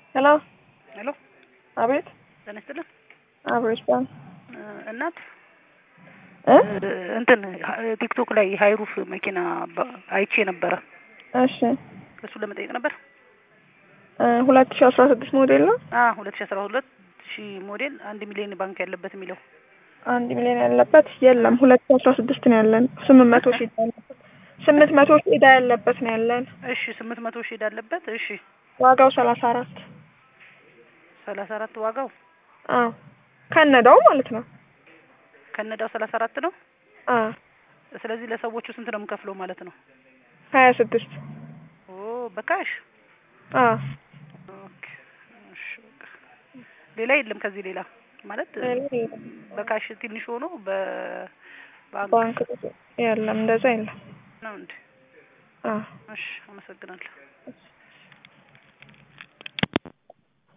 Hello? Hello? አቤት ተነስተለ አብረሽታን እናት እንትን ቲክቶክ ላይ ሃይሩፍ መኪና አይቼ ነበር። እሺ እሱ ለመጠየቅ ነበር። 2016 ሞዴል ነው። 2012 ሞዴል 1 ሚሊዮን ባንክ ያለበት የሚለው 1 ሚሊዮን ያለበት የለም። 2016 ነው ያለን። 800 ሺህ ያለበት 800 ሺህ ዕዳ ያለበት ነው ያለን። እሺ 800 ሺህ ዕዳ ያለበት። እሺ ዋጋው 34 ዋጋው ከነዳው ማለት ነው። ከነዳው 34 ነው። ስለዚህ ለሰዎቹ ስንት ነው የምከፍለው ማለት ነው? 26 በካሽ ኦኬ። እሺ ሌላ የለም ከዚህ ሌላ ማለት በካሽ ትንሽ ሆኖ በባንክ የለም እንደዛ የለም ነው እንዴ? እሺ አመሰግናለሁ።